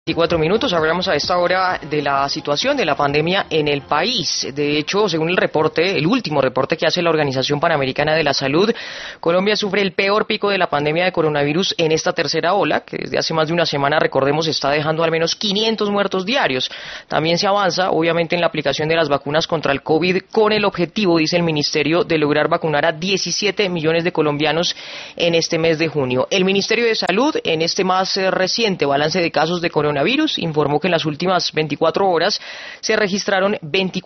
24 minutos, hablamos a esta hora de la situación de la pandemia en el país. De hecho, según el último reporte que hace la Organización Panamericana de la Salud, Colombia sufre el peor pico de la pandemia de coronavirus en esta tercera ola, que desde hace más de una semana, recordemos, está dejando al menos 500 muertos diarios. También se avanza, obviamente, en la aplicación de las vacunas contra el COVID, con el objetivo, dice el Ministerio, de lograr vacunar a 17 millones de colombianos en este mes de junio. El Ministerio de Salud, en este más reciente balance de casos de coronavirus, informó que en las últimas 24 horas se registraron 24